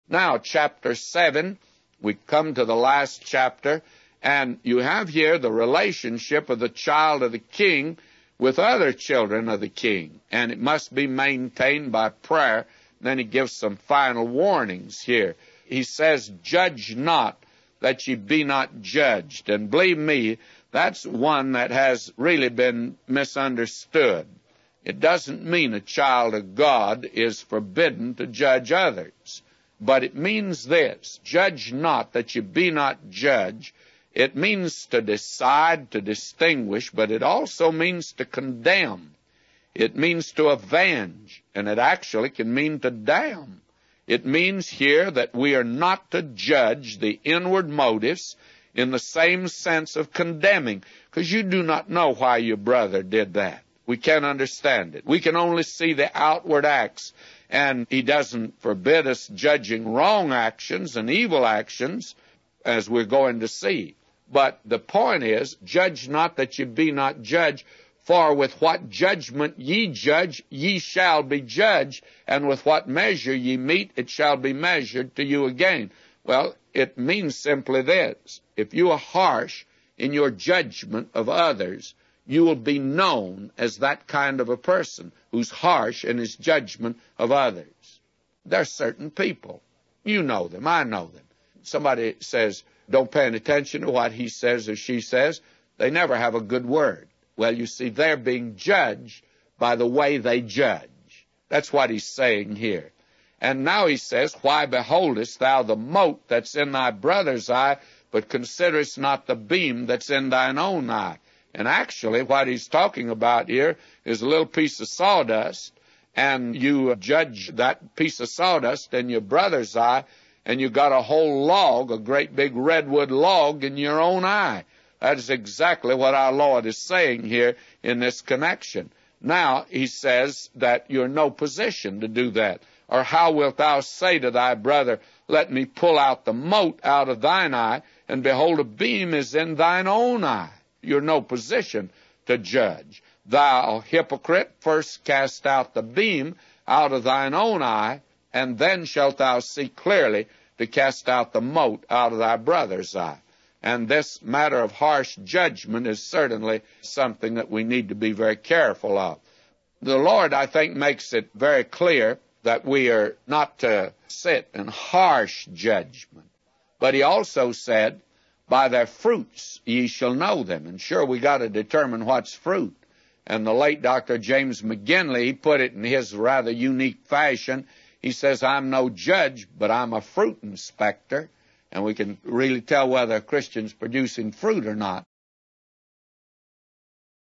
Now, chapter 7, we come to the last chapter, and you have here the relationship of the child of the king with other children of the king, and it must be maintained by prayer. Then he gives some final warnings here. He says, judge not, that ye be not judged. And believe me, that's one that has really been misunderstood. It doesn't mean a child of God is forbidden to judge others. But it means this, judge not that you be not judged. It means to decide, to distinguish, but it also means to condemn. It means to avenge, and it actually can mean to damn. It means here that we are not to judge the inward motives in the same sense of condemning, because you do not know why your brother did that. We can't understand it. We can only see the outward acts. And he doesn't forbid us judging wrong actions and evil actions, as we're going to see. But the point is, judge not that ye be not judged, for with what judgment ye judge, ye shall be judged, and with what measure ye mete, it shall be measured to you again. Well, it means simply this. If you are harsh in your judgment of others, you will be known as that kind of a person who's harsh in his judgment of others. There are certain people. You know them. I know them. Somebody says, don't pay any attention to what he says or she says. They never have a good word. Well, you see, they're being judged by the way they judge. That's what he's saying here. And now he says, why beholdest thou the mote that's in thy brother's eye, but considerest not the beam that's in thine own eye? And actually, what he's talking about here is a little piece of sawdust, and you judge that piece of sawdust in your brother's eye, and you got a whole log, a great big redwood log, in your own eye. That is exactly what our Lord is saying here in this connection. Now, he says that you're in no position to do that. Or how wilt thou say to thy brother, let me pull out the mote out of thine eye, and behold, a beam is in thine own eye? You're in no position to judge. Thou hypocrite, first cast out the beam out of thine own eye, and then shalt thou see clearly to cast out the mote out of thy brother's eye. And this matter of harsh judgment is certainly something that we need to be very careful of. The Lord, I think, makes it very clear that we are not to sit in harsh judgment. But he also said, by their fruits ye shall know them. And sure, we got to determine what's fruit. And the late Dr. James McGinley, he put it in his rather unique fashion. He says, I'm no judge, but I'm a fruit inspector. And we can really tell whether a Christian's producing fruit or not